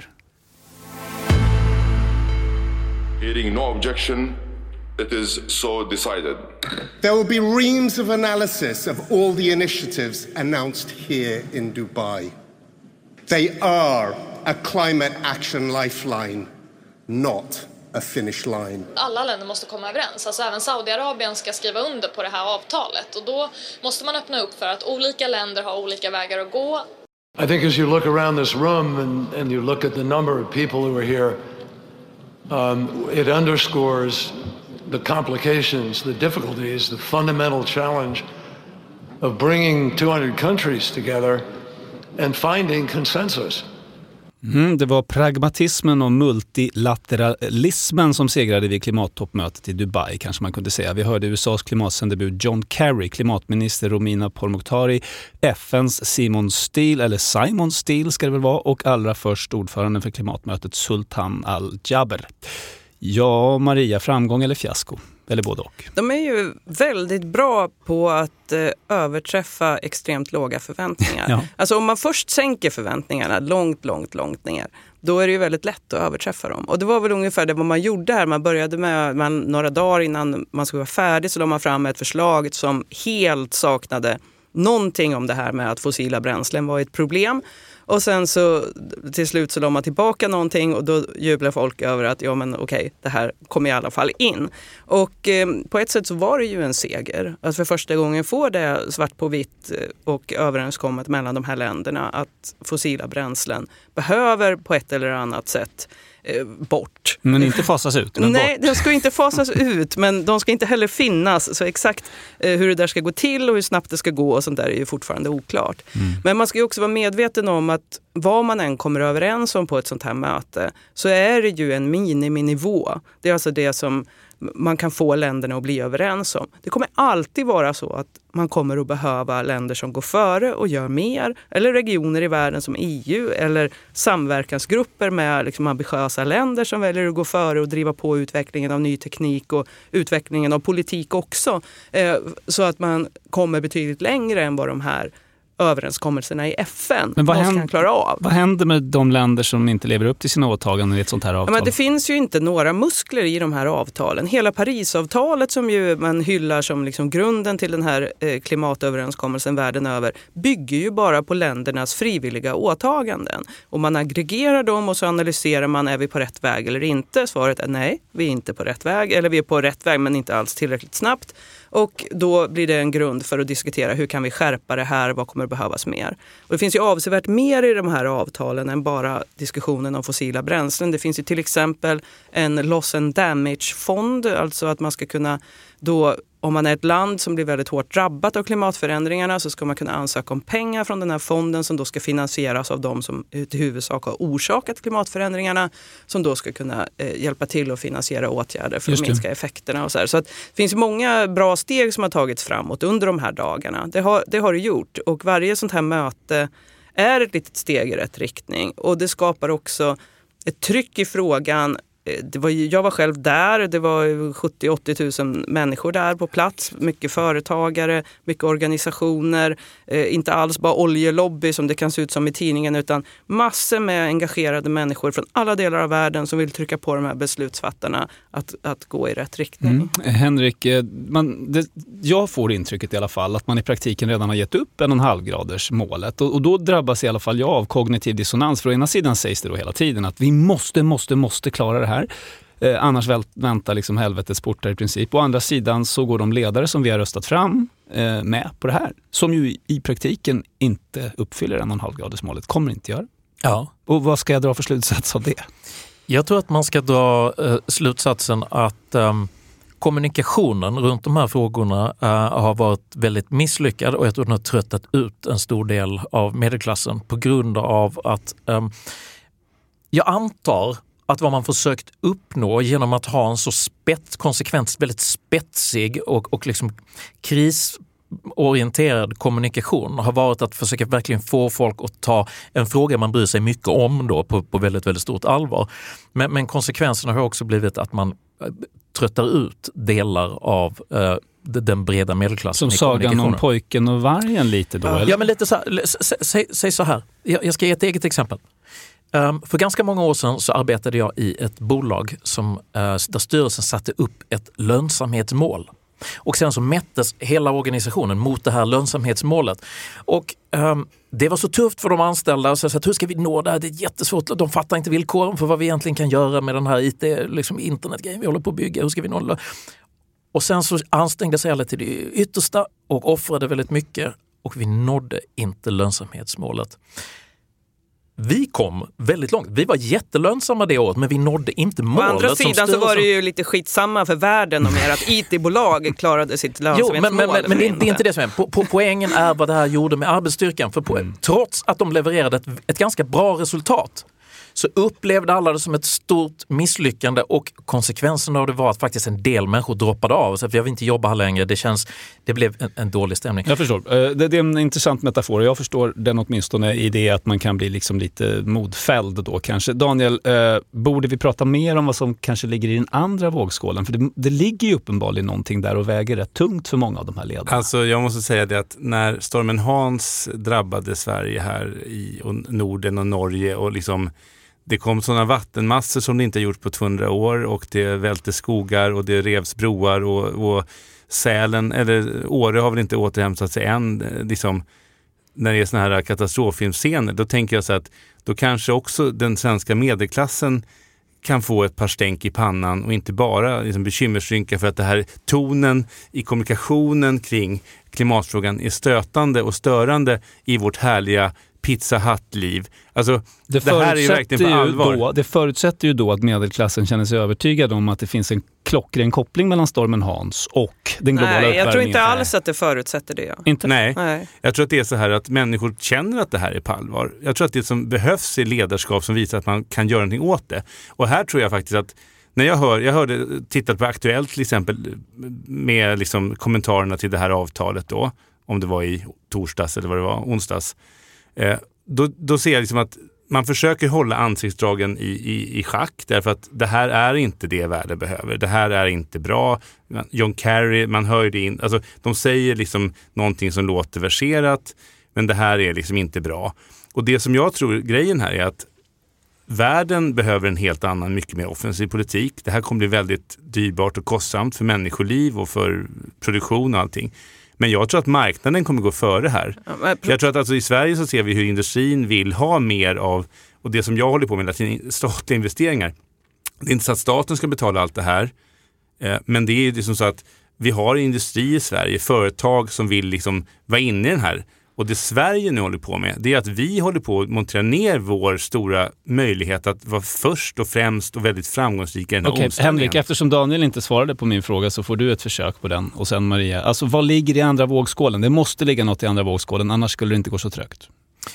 Speaker 6: Hearing no objection. It is so decided.
Speaker 2: There will be reams of analysis of all the initiatives announced here in Dubai. They are a climate action lifeline, not a finish line.
Speaker 8: Alla länder måste komma överens, alltså även Saudiarabien ska skriva under på det här avtalet och då måste man öppna upp för att olika länder har olika vägar att gå.
Speaker 3: I think as you look around this room and you look at the number of people who are here, it underscores the complications, the difficulties, the fundamental challenge of bringing 200 countries together and finding consensus.
Speaker 19: Det var pragmatismen och multilateralismen som segrade vid klimattoppmötet i Dubai, kanske man kunde säga. Vi hörde USAs klimatsändebud John Kerry, klimatminister Romina Pourmokhtari, FNs Simon Steele ska det väl vara, och allra först ordföranden för klimatmötet Sultan Al-Jaber. Ja, Maria, framgång eller fiasko? Eller både och?
Speaker 22: De är ju väldigt bra på att överträffa extremt låga förväntningar. Ja. Alltså om man först sänker förväntningarna långt ner, då är det ju väldigt lätt att överträffa dem. Och det var väl ungefär det vad man gjorde här. Man började med några dagar innan man skulle vara färdig så la man fram ett förslag som helt saknade någonting om det här med att fossila bränslen var ett problem. Och sen så till slut så la man tillbaka någonting och då jublar folk över att det här kommer i alla fall in. Och på ett sätt så var det ju en seger. Att för första gången får det svart på vitt och överenskommet mellan de här länderna att fossila bränslen behöver på ett eller annat sätt bort.
Speaker 19: Men inte fasas ut?
Speaker 22: Nej, de ska inte fasas ut, men de ska inte heller finnas. Så exakt hur det där ska gå till och hur snabbt det ska gå och sånt där är ju fortfarande oklart. Men man ska ju också vara medveten om att vad man än kommer överens om på ett sånt här möte så är det ju en miniminivå. Det är alltså det som man kan få länderna att bli överens om. Det kommer alltid vara så att man kommer att behöva länder som går före och gör mer, eller regioner i världen som EU, eller samverkansgrupper med liksom ambitiösa länder som väljer att gå före och driva på utvecklingen av ny teknik och utvecklingen av politik också. Så att man kommer betydligt längre än vad de här överenskommelserna i FN kan klara av.
Speaker 19: Vad händer med de länder som inte lever upp till sina åtaganden i ett sånt här avtal?
Speaker 22: Men det finns ju inte några muskler i de här avtalen. Hela Parisavtalet som ju man hyllar som liksom grunden till den här klimatöverenskommelsen världen över bygger ju bara på ländernas frivilliga åtaganden. Och man aggregerar dem och så analyserar man, är vi på rätt väg eller inte? Svaret är nej, vi är inte på rätt väg. Eller vi är på rätt väg men inte alls tillräckligt snabbt. Och då blir det en grund för att diskutera hur kan vi skärpa det här, vad kommer behövas mer. Och det finns ju avsevärt mer i de här avtalen än bara diskussionen om fossila bränslen. Det finns ju till exempel en loss and damage-fond, alltså att man ska kunna då, om man är ett land som blir väldigt hårt drabbat av klimatförändringarna så ska man kunna ansöka om pengar från den här fonden som då ska finansieras av de som till huvudsak har orsakat klimatförändringarna som då ska kunna hjälpa till att finansiera åtgärder för att minska effekterna och så här. Så att det finns många bra steg som har tagits framåt under de här dagarna. Det har det gjort och varje sånt här möte är ett litet steg i rätt riktning och det skapar också ett tryck i frågan. Jag var själv där, det var 70-80 000 människor där på plats, mycket företagare, mycket organisationer, inte alls bara oljelobby som det kan se ut som i tidningen utan massor med engagerade människor från alla delar av världen som vill trycka på de här beslutsfattarna att gå i rätt riktning.
Speaker 19: Henrik, jag får intrycket i alla fall att man i praktiken redan har gett upp 1,5-graders målet och då drabbas i alla fall jag av kognitiv dissonans. För å ena sidan sägs det då hela tiden att vi måste klara det här. Annars väntar liksom helvetets portar i princip. Å andra sidan så går de ledare som vi har röstat fram med på det här. Som ju i praktiken inte uppfyller 1,5-gradersmålet. Kommer inte göra.
Speaker 23: Ja.
Speaker 19: Och vad ska jag dra för slutsats av det?
Speaker 23: Jag tror att man ska dra slutsatsen att kommunikationen runt de här frågorna har varit väldigt misslyckad och jag tror att den har tröttat ut en stor del av medelklassen på grund av att jag antar att vad man försökt uppnå genom att ha en så konsekvent, väldigt spetsig och liksom krisorienterad kommunikation har varit att försöka verkligen få folk att ta en fråga man bryr sig mycket om då på väldigt, väldigt stort allvar. Men konsekvenserna har också blivit att man tröttar ut delar av den breda medelklassen.
Speaker 19: Som sagan om pojken och vargen lite då? Eller?
Speaker 23: Ja, men lite så här, säg så här. Jag ska ge ett eget exempel. För ganska många år sedan så arbetade jag i ett bolag där styrelsen satte upp ett lönsamhetsmål. Och sen så mättes hela organisationen mot det här lönsamhetsmålet. Och det var så tufft för de anställda så jag sa att hur ska vi nå det här? Det är jättesvårt. De fattar inte villkoren för vad vi egentligen kan göra med den här internetgrejen vi håller på att bygga. Hur ska vi nå det? Och sen så ansträngde sig alla till det yttersta och offrade väldigt mycket och vi nådde inte lönsamhetsmålet. Vi kom väldigt långt. Vi var jättelönsamma det året men vi nådde inte målet.
Speaker 22: Å andra sidan så var det ju lite skitsamma för världen om att IT-bolag klarade sitt lönsamhetsmål.
Speaker 23: Men det är inte det som är. Poängen är vad det här gjorde med arbetsstyrkan. För trots att de levererade ett ganska bra resultat så upplevde alla det som ett stort misslyckande och konsekvensen av det var att faktiskt en del människor droppade av. Så att jag vill inte jobba här längre. Det blev en dålig stämning.
Speaker 19: Jag förstår. Det är en intressant metafor. Jag förstår den åtminstone i det att man kan bli liksom lite modfälld då kanske. Daniel, borde vi prata mer om vad som kanske ligger i den andra vågskålen? För det ligger ju uppenbarligen någonting där och väger rätt tungt för många av de här ledarna.
Speaker 20: Alltså jag måste säga det att när stormen Hans drabbade Sverige här i Norden och Norge och liksom det kom sådana vattenmassor som det inte gjort på 200 år och det välte skogar och det revs broar och Sälen eller Åre har väl inte återhämtat sig än. Liksom, när det är såna här katastroffilmscener, då tänker jag så att då kanske också den svenska medelklassen kan få ett par stänk i pannan och inte bara liksom bekymmersynka för att det här tonen i kommunikationen kring klimatfrågan är stötande och störande i vårt härliga Pizza Hut-liv. Alltså, det här är ju verkligen på allvar.
Speaker 19: Det förutsätter ju då att medelklassen känner sig övertygad om att det finns en klockren koppling mellan stormen Hans och den globala uppvärmningen.
Speaker 22: Jag tror inte alls att det förutsätter det.
Speaker 19: Inte?
Speaker 20: Nej, jag tror att det är så här att människor känner att det här är på allvar. Jag tror att det som behövs är ledarskap som visar att man kan göra någonting åt det. Och här tror jag faktiskt att när jag hörde tittat på Aktuellt till exempel med liksom kommentarerna till det här avtalet då, om det var i torsdags eller vad det var, onsdags. Då ser jag liksom att man försöker hålla ansiktsdragen i schack därför att det här är inte det världen behöver. Det här är inte bra. John Kerry, man hör det in. Alltså, de säger liksom någonting som låter verserat, men det här är liksom inte bra. Och det som jag tror grejen här är att världen behöver en helt annan, mycket mer offensiv politik. Det här kommer bli väldigt dyrbart och kostsamt för människoliv och för produktion och allting. Men jag tror att marknaden kommer gå före här. Jag tror att alltså i Sverige så ser vi hur industrin vill ha mer av, och det som jag håller på med, statliga investeringar. Det är inte så att staten ska betala allt det här, men det är ju liksom så att vi har industri i Sverige, företag som vill liksom vara inne i den här. Och det Sverige nu håller på med, det är att vi håller på att montera ner vår stora möjlighet att vara först och främst och väldigt framgångsrika i den här omställningen.
Speaker 19: Henrik, eftersom Daniel inte svarade på min fråga så får du ett försök på den. Och sen Maria, alltså vad ligger i andra vågskålen? Det måste ligga något i andra vågskålen, annars skulle det inte gå så trögt.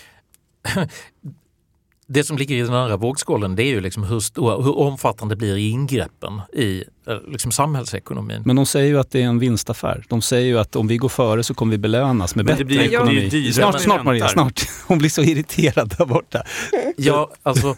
Speaker 23: Det som ligger i den andra vågskålen, det är ju liksom hur omfattande blir ingreppen i liksom samhällsekonomin.
Speaker 19: Men de säger ju att det är en vinstaffär. De säger ju att om vi går före så kommer vi belönas med bättre ekonomi. Snart Maria, snart. Hon blir så irriterad där borta.
Speaker 23: Ja, alltså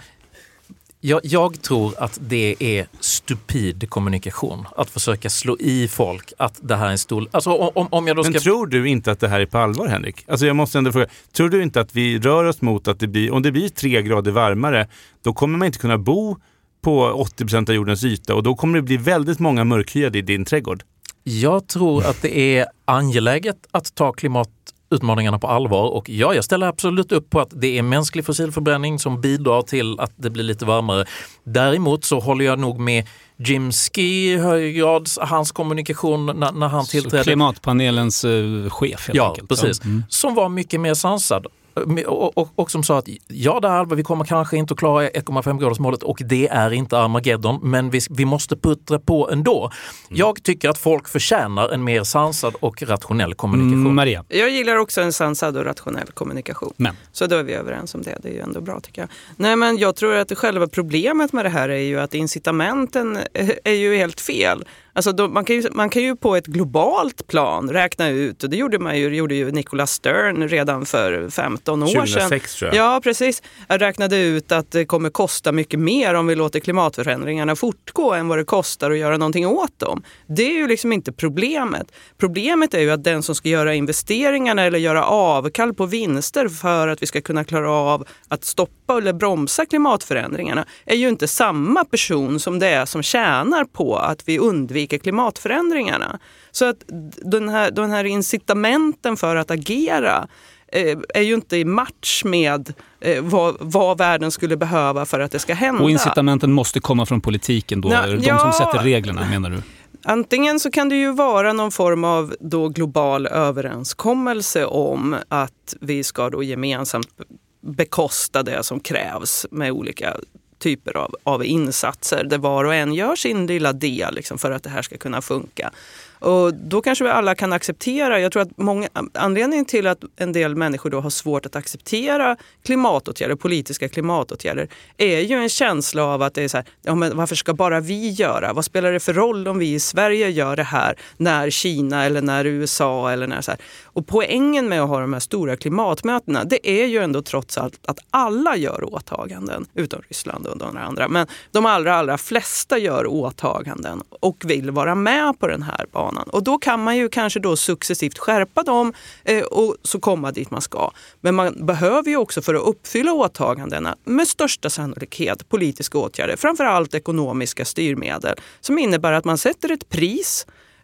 Speaker 23: jag tror att det är stupid kommunikation att försöka slå i folk att det här är en stor... Alltså, om jag då ska...
Speaker 20: Men tror du inte att det här är på allvar, Henrik? Alltså jag måste ändå fråga, tror du inte att vi rör oss mot att det blir, om det blir 3 grader varmare, då kommer man inte kunna bo på 80% av jordens yta och då kommer det bli väldigt många mörkhyade i din trädgård?
Speaker 23: Jag tror att det är angeläget att ta klimatutmaningarna på allvar och ja, jag ställer absolut upp på att det är mänsklig fossilförbränning som bidrar till att det blir lite varmare. Däremot så håller jag nog med Jim Ski i hög grad, hans kommunikation när han tillträdde.
Speaker 19: Klimatpanelens chef helt enkelt.
Speaker 23: Ja, precis. Som var mycket mer sansad. Och som sa att ja, där vi kommer kanske inte att klara 1,5-gradersmålet och det är inte Armageddon, men vi måste puttra på ändå. Jag tycker att folk förtjänar en mer sansad och rationell kommunikation.
Speaker 19: Maria?
Speaker 22: Jag gillar också en sansad och rationell kommunikation.
Speaker 19: Men.
Speaker 22: Så då är vi överens om det. Det är ju ändå bra tycker jag. Nej, men jag tror att själva problemet med det här är ju att incitamenten är ju helt fel. Alltså man kan ju på ett globalt plan räkna ut, och det gjorde ju Nicholas Stern redan för 15 år sedan.
Speaker 20: 2006 tror jag.
Speaker 22: Ja, precis. Jag räknade ut att det kommer kosta mycket mer om vi låter klimatförändringarna fortgå än vad det kostar att göra någonting åt dem. Det är ju liksom inte problemet. Problemet är ju att den som ska göra investeringarna eller göra avkall på vinster för att vi ska kunna klara av att stoppa eller bromsa klimatförändringarna är ju inte samma person som det är som tjänar på att vi undviker klimatförändringarna. Så att den här incitamenten för att agera är ju inte i match med vad världen skulle behöva för att det ska hända.
Speaker 19: Och incitamenten måste komma från politiken då, de som sätter reglerna, menar du?
Speaker 22: Antingen så kan det ju vara någon form av då global överenskommelse om att vi ska då gemensamt bekosta det som krävs med olika typer av insatser där var och en gör sin lilla del liksom, för att det här ska kunna funka. Och då kanske vi alla kan acceptera, jag tror att anledningen till att en del människor då har svårt att acceptera klimatåtgärder, politiska klimatåtgärder, är ju en känsla av att det är så här, ja, men varför ska bara vi göra? Vad spelar det för roll om vi i Sverige gör det här när Kina eller när USA eller när så här? Och poängen med att ha de här stora klimatmötena, det är ju ändå trots allt att alla gör åtaganden, utom Ryssland och de andra, men de allra flesta gör åtaganden och vill vara med på den här banan. Och då kan man ju kanske då successivt skärpa dem och så komma dit man ska. Men man behöver ju också för att uppfylla åtagandena med största sannolikhet politiska åtgärder, framförallt ekonomiska styrmedel som innebär att man sätter ett pris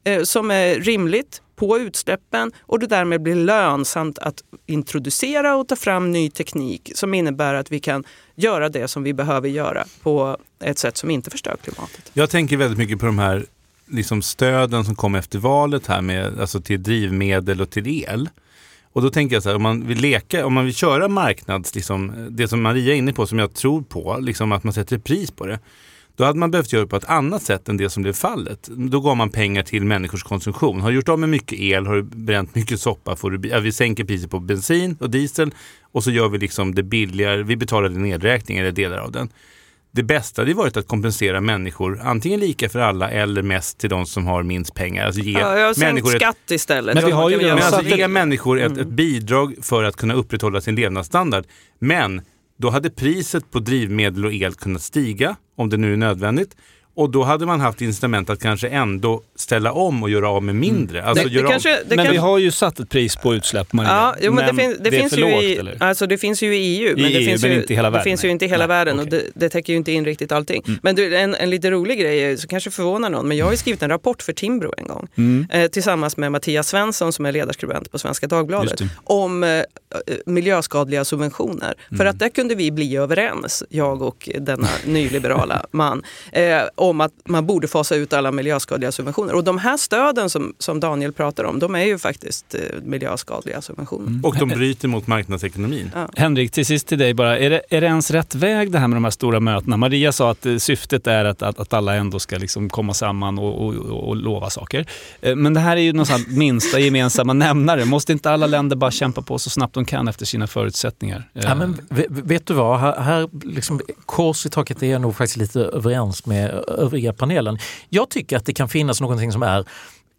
Speaker 22: som är rimligt på utsläppen och det därmed blir lönsamt att introducera och ta fram ny teknik som innebär att vi kan göra det som vi behöver göra på ett sätt som inte förstör klimatet.
Speaker 20: Jag tänker väldigt mycket på de här liksom stöden som kom efter valet här med, alltså till drivmedel och till el. Och då tänker jag så här, om man vill köra marknads, liksom, det som Maria är inne på som jag tror på, liksom att man sätter pris på det. Då hade man behövt göra på ett annat sätt än det som blev fallet. Då gav man pengar till människors konsumtion. Har du gjort av med mycket el, har du bränt mycket soppa, vi sänker priset på bensin och diesel och så gör vi liksom det billigare, vi betalar din nedräkning eller delar av den. Det bästa hade varit att kompensera människor antingen lika för alla eller mest till de som har minst pengar. Alltså ge människor
Speaker 22: skatt istället.
Speaker 20: Men vi har ju ge människor ett bidrag för att kunna upprätthålla sin levnadsstandard. Men då hade priset på drivmedel och el kunnat stiga om det nu är nödvändigt. Och då hade man haft incitament att kanske ändå ställa om och göra av med mindre. Alltså
Speaker 19: men vi har ju satt ett pris på utsläpp, Maria.
Speaker 22: Ja, men det finns
Speaker 19: för
Speaker 22: ju
Speaker 19: lågt,
Speaker 22: alltså det finns ju i EU, men det finns ju
Speaker 19: inte i hela världen.
Speaker 22: Det finns ju inte i hela världen och det täcker ju inte in riktigt allting. Men en lite rolig grej så kanske förvånar någon, men jag har ju skrivit en rapport för Timbro en gång tillsammans med Mattias Svensson som är ledarskribent på Svenska Dagbladet om miljöskadliga subventioner. För att där kunde vi bli överens, jag och denna nyliberala man, om att man borde fasa ut alla miljöskadliga subventioner. Och de här stöden som Daniel pratar om, de är ju faktiskt miljöskadliga subventioner.
Speaker 20: Och de bryter mot marknadsekonomin.
Speaker 22: Ja.
Speaker 19: Henrik, till sist till dig bara. Är det ens rätt väg det här med de här stora mötena? Maria sa att syftet är att alla ändå ska liksom komma samman och lova saker. Men det här är ju någonstans minsta gemensamma nämnare. Måste inte alla länder bara kämpa på så snabbt de kan efter sina förutsättningar?
Speaker 23: Ja, men vet du vad? Här liksom, kors i taket är jag nog faktiskt lite överens med övriga panelen. Jag tycker att det kan finnas någonting som är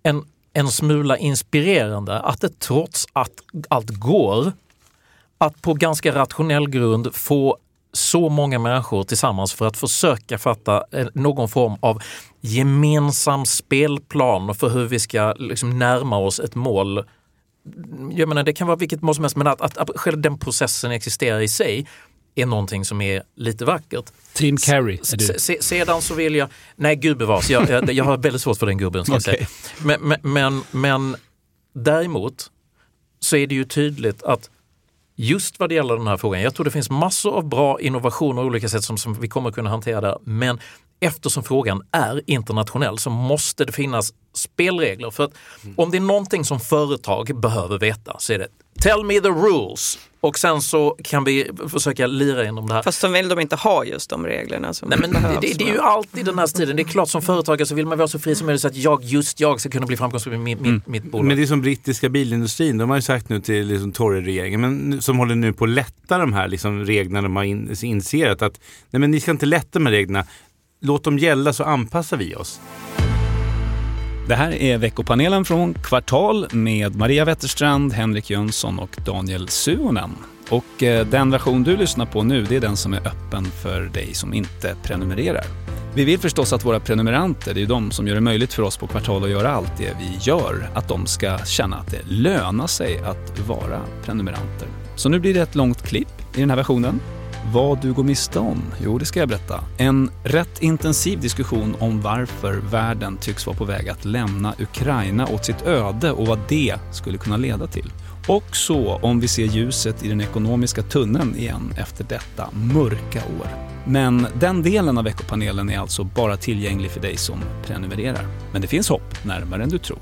Speaker 23: en smula inspirerande. Att det trots att allt går att på ganska rationell grund få så många människor tillsammans för att försöka fatta någon form av gemensam spelplan för hur vi ska liksom närma oss ett mål. Jag menar, det kan vara vilket mål som helst, men att själva den processen existerar i sig är någonting som är lite vackert.
Speaker 19: Team Carey.
Speaker 23: Sedan så vill jag... Nej, gud bevars. Jag har väldigt svårt för den gubben, ska jag säga. Men däremot så är det ju tydligt att just vad det gäller den här frågan, jag tror det finns massor av bra innovationer och olika sätt som vi kommer kunna hantera där, men eftersom frågan är internationell så måste det finnas spelregler. För att om det är någonting som företag behöver veta så är det tell me the rules. Och sen så kan vi försöka lira inom det här.
Speaker 22: Fast så vill de inte ha just de reglerna som
Speaker 23: nej, men det är ju alltid den här tiden. Det är klart som företagare så vill man vara så fri som möjligt så att jag ska kunna bli framgångsrik med mitt bolag.
Speaker 20: Men det är som brittiska bilindustrin. De har ju sagt nu till liksom, Tory-regeringen men som håller nu på att lätta de här liksom, reglerna de har initierat att nej, men ni ska inte lätta med reglerna. Låt dem gälla så anpassar vi oss.
Speaker 19: Det här är veckopanelen från Kvartal med Maria Wetterstrand, Henrik Jönsson och Daniel Suonen. Och den version du lyssnar på nu, det är den som är öppen för dig som inte prenumererar. Vi vill förstås att våra prenumeranter, det är ju de som gör det möjligt för oss på Kvartal att göra allt det vi gör, att de ska känna att det lönar sig att vara prenumeranter. Så nu blir det ett långt klipp i den här versionen. Vad du går miste om? Jo, det ska jag berätta. En rätt intensiv diskussion om varför världen tycks vara på väg att lämna Ukraina åt sitt öde och vad det skulle kunna leda till. Och så om vi ser ljuset i den ekonomiska tunneln igen efter detta mörka år. Men den delen av veckopanelen är alltså bara tillgänglig för dig som prenumererar. Men det finns hopp närmare än du tror.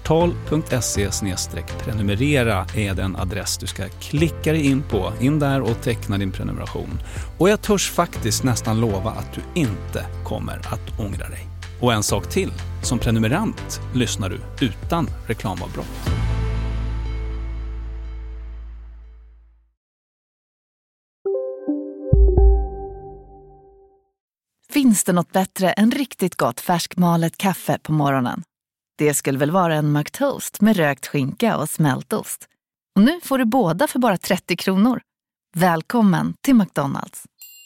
Speaker 19: Kvartal.se/prenumerera är den adress du ska klicka dig in på. In där och teckna din prenumeration. Och jag törs faktiskt nästan lova att du inte kommer att ångra dig. Och en sak till. Som prenumerant lyssnar du utan reklamavbrott.
Speaker 4: Finns det något bättre än riktigt gott färskmalet kaffe på morgonen? Det skulle väl vara en McToast med rökt skinka och smältost. Och nu får du båda för bara 30 kronor. Välkommen till McDonald's.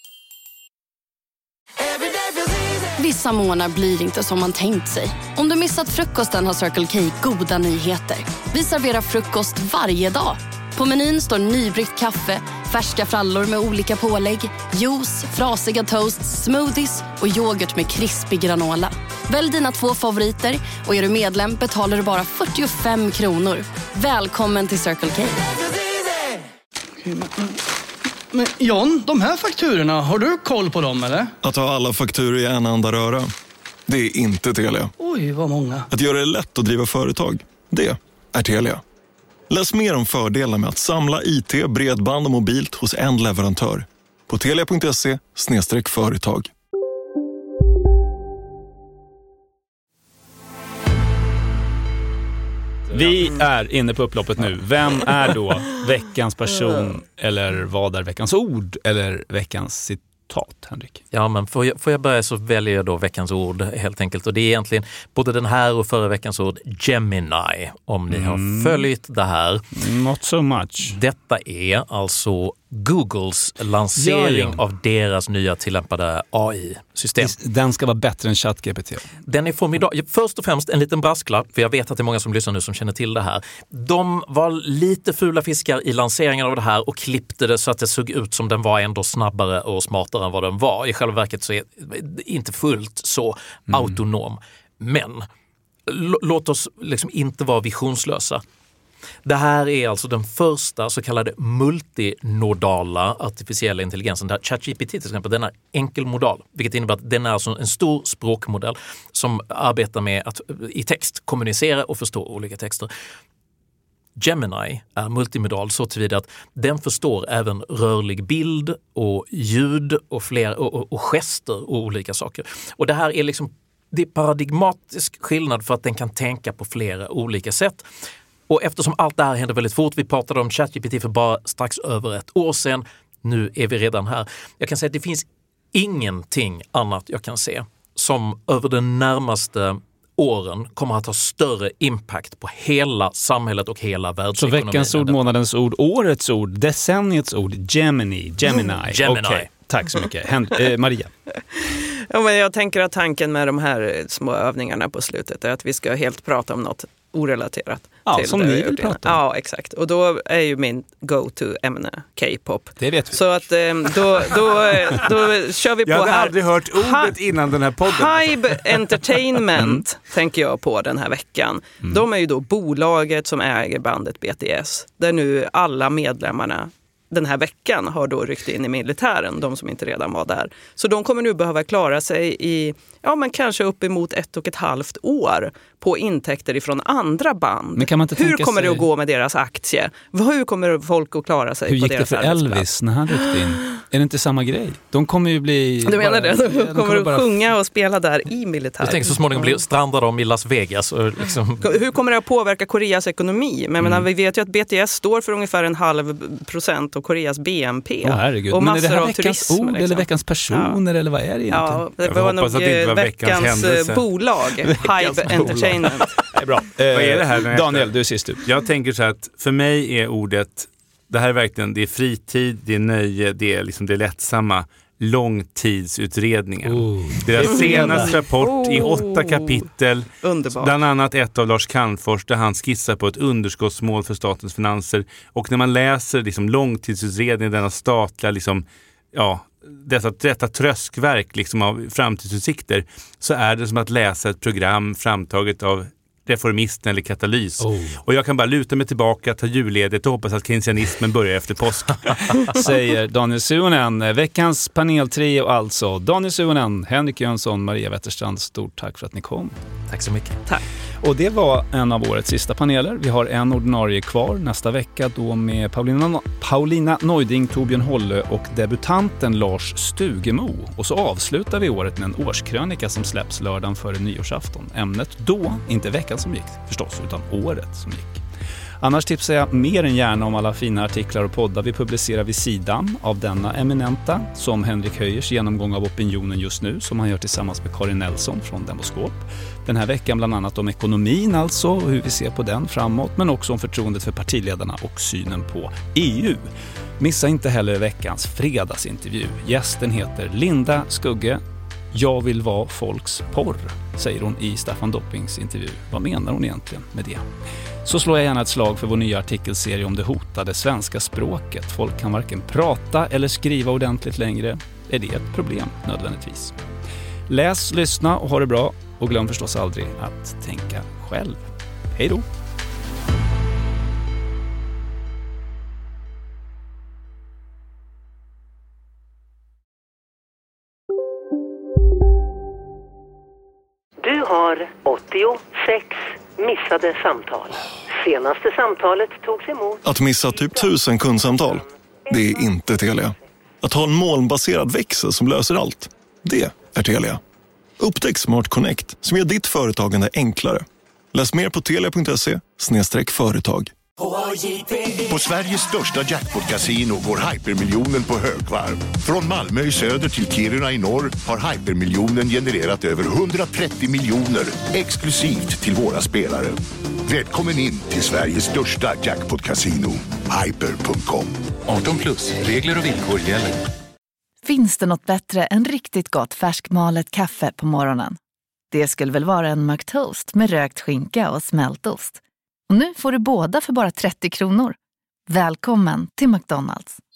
Speaker 5: Vissa månader blir inte som man tänkt sig. Om du missat frukosten har Circle K goda nyheter. Vi serverar frukost varje dag. På menyn står nybryggt kaffe, färska frallor med olika pålägg, juice, frasiga toasts, smoothies och yoghurt med krispig granola. Välj dina 2 favoriter och är du medlem betalar du bara 45 kronor. Välkommen till Circle K.
Speaker 7: Men John, de här fakturorna, har du koll på dem eller?
Speaker 9: Att ha alla fakturor i en enda röra, det är inte Telia.
Speaker 7: Oj, vad många.
Speaker 9: Att göra det lätt att driva företag, det är Telia. Läs mer om fördelar med att samla IT, bredband och mobilt hos en leverantör på telia.se/företag.
Speaker 19: Vi är inne på upploppet nu. Vem är då veckans person, eller vad är veckans ord, eller veckans citat, Henrik?
Speaker 23: Ja, men får jag börja så väljer jag då veckans ord helt enkelt. Och det är egentligen både den här och förra veckans ord, Gemini, om ni har följt det här.
Speaker 19: Not so much.
Speaker 23: Detta är alltså Googles lansering av deras nya tillämpade AI-system.
Speaker 19: Den ska vara bättre än ChatGPT.
Speaker 23: Den är formidabel. Först och främst en liten brasklapp, för jag vet att det är många som lyssnar nu som känner till det här. De var lite fula fiskar i lanseringen av det här och klippte det så att det såg ut som den var ändå snabbare och smartare än vad den var. I själva verket så är det inte fullt så autonom. Men låt oss liksom inte vara visionslösa. Det här är alltså den första så kallade multinodala artificiella intelligensen. Där ChatGPT till exempel, den är enkelmodal, vilket innebär att den är alltså en stor språkmodell som arbetar med att i text kommunicera och förstå olika texter. Gemini är multimodal så tillvida att den förstår även rörlig bild och ljud och och gester och olika saker. Och det här är liksom, det är paradigmatisk skillnad för att den kan tänka på flera olika sätt. Och eftersom allt det här händer väldigt fort, vi pratade om ChatGPT för bara strax över ett år sedan, nu är vi redan här. Jag kan säga att det finns ingenting annat jag kan se som över den närmaste åren kommer att ha större impact på hela samhället och hela världsekonomin.
Speaker 19: Så veckans ord, månadens ord, årets ord, decenniets ord, Gemini. Okay. Tack så mycket. Maria?
Speaker 22: Ja, men jag tänker att tanken med de här små övningarna på slutet är att vi ska helt prata om något orelaterat.
Speaker 19: Ja,
Speaker 22: till
Speaker 19: som
Speaker 22: det
Speaker 19: ni vill prata om.
Speaker 22: Ja, exakt. Och då är ju min go-to-ämne K-pop.
Speaker 19: Det vet vi.
Speaker 22: Så att då kör vi på här.
Speaker 20: Jag hade aldrig hört ordet innan den här podden.
Speaker 22: Hybe Entertainment tänker jag på den här veckan. De är ju då bolaget som äger bandet BTS. Där nu alla medlemmarna den här veckan har då ryckt in i militären, de som inte redan var där. Så de kommer nu behöva klara sig i, men kanske uppemot 1,5 år på intäkter ifrån andra band.
Speaker 19: Men kan man inte
Speaker 22: hur kommer det att gå med deras aktie? Hur kommer folk att klara sig
Speaker 19: hur
Speaker 22: på
Speaker 19: gick
Speaker 22: deras
Speaker 19: det för Elvis när han ryckte in? Är det inte samma grej? De kommer ju bli...
Speaker 22: Du menar det? De kommer att sjunga och spela där i militären.
Speaker 23: Jag tänker så småningom bli strandade om i Las Vegas. Och liksom...
Speaker 22: Hur kommer det att påverka Koreas ekonomi? Men vi vet ju att BTS står för ungefär 0,5% av Koreas BNP.
Speaker 19: Herregud.
Speaker 22: Och
Speaker 19: men är det här veckans
Speaker 22: turism,
Speaker 19: ord eller veckans personer eller vad är det egentligen?
Speaker 22: Ja, det var nog veckans bolag. Hybe Entertainment.
Speaker 19: Det är bra.
Speaker 20: Vad är det här?
Speaker 19: Daniel, du är sist ut.
Speaker 20: Jag tänker så att för mig är ordet, det här är verkligen, det är fritid, det är nöje, det är liksom det lättsamma. Långtidsutredningen. Deras senaste rapport i 8 kapitel.
Speaker 22: Underbart.
Speaker 20: Bland annat ett av Lars Calmfors där han skissar på ett underskottsmål för statens finanser. Och när man läser liksom långtidsutredningen, denna statliga liksom, detta tröskverk liksom av framtidsutsikter, så är det som att läsa ett program framtaget av reformisten eller katalys. Och jag kan bara luta mig tillbaka, ta julledigt och hoppas att keynesianismen börjar efter påsk.
Speaker 19: Säger Daniel Suhonen. Veckans paneltrio alltså. Daniel Suhonen, Henrik Jönsson, Maria Wetterstrand. Stort tack för att ni kom.
Speaker 23: Tack så mycket.
Speaker 22: Tack.
Speaker 19: Och det var en av årets sista paneler. Vi har en ordinarie kvar nästa vecka då med Paulina Neuding, Torbjörn Holle och debutanten Lars Stugemo. Och så avslutar vi året med en årskrönika som släpps lördagen före nyårsafton. Ämnet då, inte veckan som gick förstås, utan året som gick. Annars tipsar jag mer än gärna om alla fina artiklar och poddar vi publicerar vid sidan av denna eminenta, som Henrik Höjers genomgång av opinionen just nu, som han gör tillsammans med Karin Nelson från Demoskop. Den här veckan bland annat om ekonomin alltså, och hur vi ser på den framåt, men också om förtroendet för partiledarna och synen på EU. Missa inte heller veckans fredagsintervju. Gästen heter Linda Skugge. Jag vill vara folks porr, säger hon i Staffan Doppings intervju. Vad menar hon egentligen med det? Så slår jag gärna ett slag för vår nya artikelserie om det hotade svenska språket. Folk kan varken prata eller skriva ordentligt längre. Är det ett problem nödvändigtvis? Läs, lyssna och ha det bra. Och glöm förstås aldrig att tänka själv. Hej då!
Speaker 10: Du har 86 missade samtal. Senaste samtalet togs emot.
Speaker 9: Att missa typ 1000 kundsamtal, det är inte Telia. Att ha en molnbaserad växel som löser allt, det är Telia. Upptäck Smart Connect som gör ditt företagande enklare. Läs mer på telia.se/företag.
Speaker 12: På Sveriges största jackpot-casino går hypermiljonen på högvarv. Från Malmö i söder till Kiruna i norr har hypermiljonen genererat över 130 miljoner exklusivt till våra spelare. Välkommen in till Sveriges största jackpot-casino, hyper.com.
Speaker 13: 18+, regler och villkor gäller.
Speaker 4: Finns det något bättre än riktigt gott färskmalet kaffe på morgonen? Det skulle väl vara en McToast med rökt skinka och smältost. Och nu får du båda för bara 30 kronor. Välkommen till McDonald's.